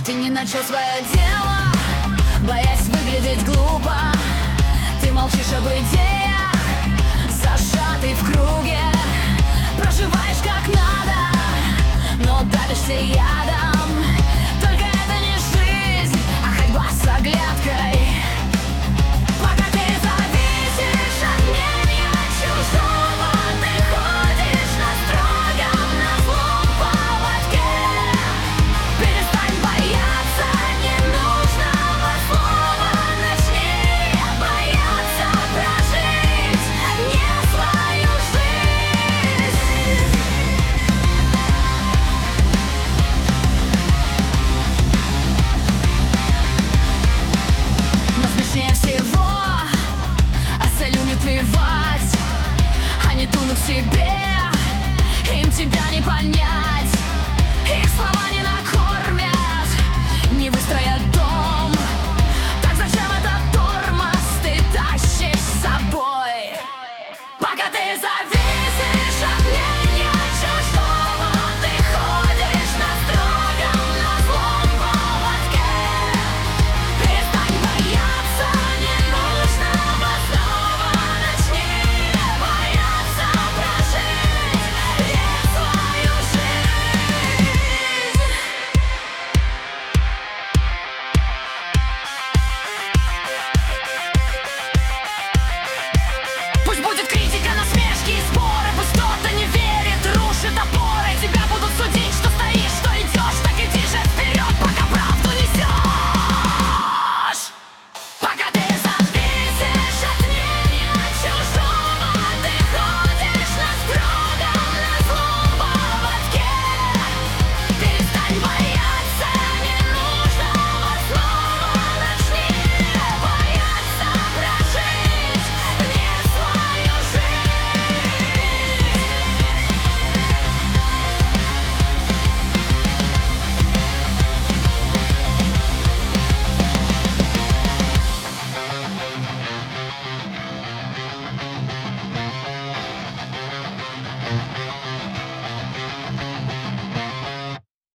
Ты не начал свое дело, боясь выглядеть глупо. Ты молчишь об идеях, зажатый в круге. Проживаешь как надо, но давишься ядом. Только это не жизнь, а ходьба с оглядкой. Пока ты зависишь от мнения чужого, ты ходишь на строгом, на злом поводке. Перестань бояться ненужного слова, начни бояться прожить не свою жизнь. Но смешнее всего остальным плевать. Они тонут в себе, им тебя не понять. Их слова